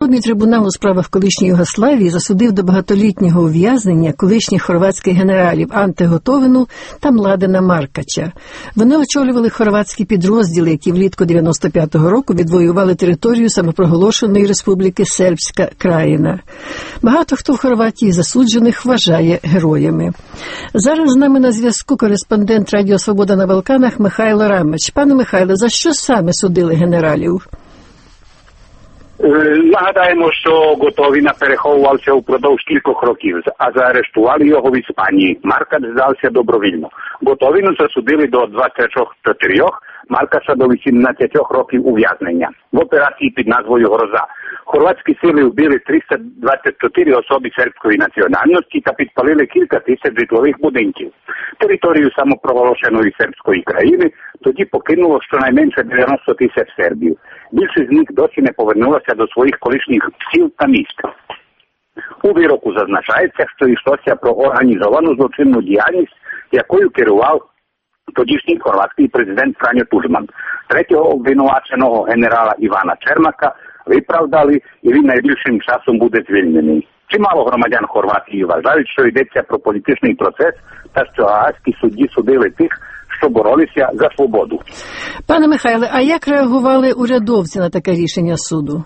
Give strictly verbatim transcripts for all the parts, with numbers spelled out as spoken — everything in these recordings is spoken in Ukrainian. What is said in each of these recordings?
Міжнародний трибунал у справах колишньої Югославії засудив до багатолітнього ув'язнення колишніх хорватських генералів Анте Готовину та Младена Маркача. Вони очолювали хорватські підрозділи, які влітку дев'яносто п'ятого року відвоювали територію самопроголошеної республіки Сербська Країна. Багато хто в Хорватії засуджених вважає героями. Зараз з нами на зв'язку кореспондент Радіо Свобода на Балканах Михайло Рамач. Пане Михайло, за що саме судили генералів? Нагадаємо, що Готовина переховувався упродовж кількох років, а заарештували його в Іспанії. Маркач здався добровільно. Готовину засудили до двадцяти чотирьох, Маркача до вісімнадцяти років ув'язнення в операції під назвою «Гроза». Хорватські сили вбили триста двадцять чотири особи сербської національності та підпалили кілька тисяч житлових будинків. Територію самопроголошеної сербської країни тоді покинуло щонайменше дев'яносто тисяч сербів. Більшість з них досі не повернулася до своїх колишніх сіл та міст. У вироку зазначається, що йшлося про організовану злочинну діяльність, якою керував тодішній хорватський президент Франьо Туđman. Третього обвинуваченого генерала Івана Чермака виправдали, і він найближчим часом буде звільнений. Чимало громадян Хорватії вважають, що йдеться про політичний процес та що гаазькі судді судили тих, що боролися за свободу. Пане Михайле, а як реагували урядовці на таке рішення суду?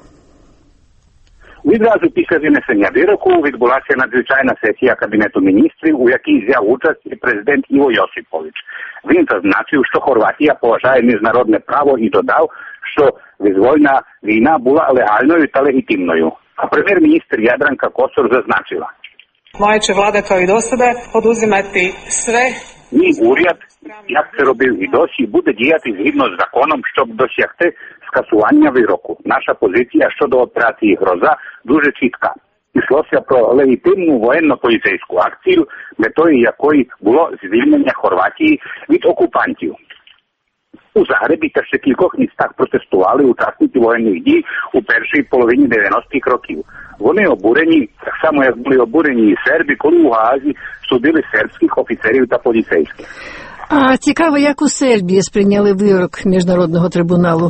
Відразу після винесення вироку відбулася надзвичайна сесія Кабінету міністрів, у якій взяв участь і президент Іво Йосипович. Він зазначив, що Хорватія поважає міжнародне право і додав, що визвольна війна була легальною та легітимною. А прем'єр-міністр Jadranka Kosor зазначила: Moja će vlada kao i do sada poduzimati sve. Мій уряд, як це робив і досі, буде діяти згідно з законом, щоб досягти скасування вироку. Наша позиція щодо операції «Гроза» дуже чітка. Йшлося про легітимну воєнно-поліцейську акцію, метою якої було звільнення Хорватії від окупантів. У Загребі та ще кількох містах протестували учасники воєнних дій у першій половині дев'яностих років. Вони обурені, так само як були обурені і серби, коли у Гаазі судили сербських офіцерів та поліцейських. А цікаво, як у Сербії сприйняли вирок Міжнародного трибуналу?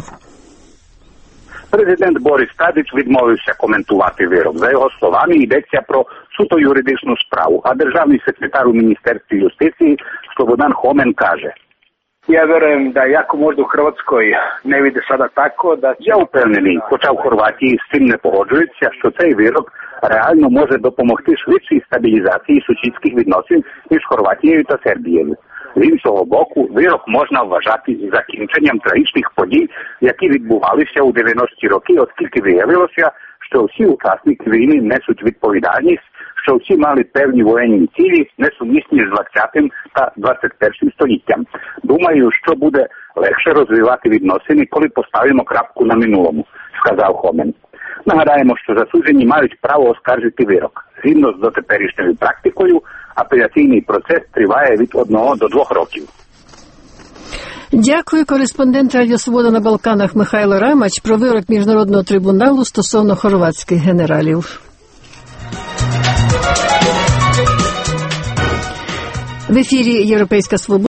Президент Борис Тадич відмовився коментувати вирок. За його словами, йдеться про суто юридичну справу, а державний секретар у Міністерстві юстиції Slobodan Homen каже: Ja verujem da jako možda u Hrvatskoj ne vide sada tako da... Я впевнений, хоча в Хорватії з цим не погоджуються, що цей вирок реально може допомогти швидшій стабілізації сусідських відносин між Хорватією та Сербією. З іншого боку, вирок можна вважати закінченням трагічних подій, які відбувалися у дев'яності роки, оскільки виявилося, що всі учасники війни несуть відповідальність, що всі мали певні воєнні цілі, несумісні з двадцятим та двадцять першим століттям. Думаю, що буде легше розвивати відносини, коли поставимо крапку на минулому, сказав Хомен. Нагадаємо, що засуджені мають право оскаржити вирок. Згідно з дотеперішньою практикою, апеляційний процес триває від одного до двох років. Дякую. Кореспондент Радіо Свобода на Балканах Михайло Рамач про вирок Міжнародного трибуналу стосовно хорватських генералів. В ефірі «Європейська Свобода».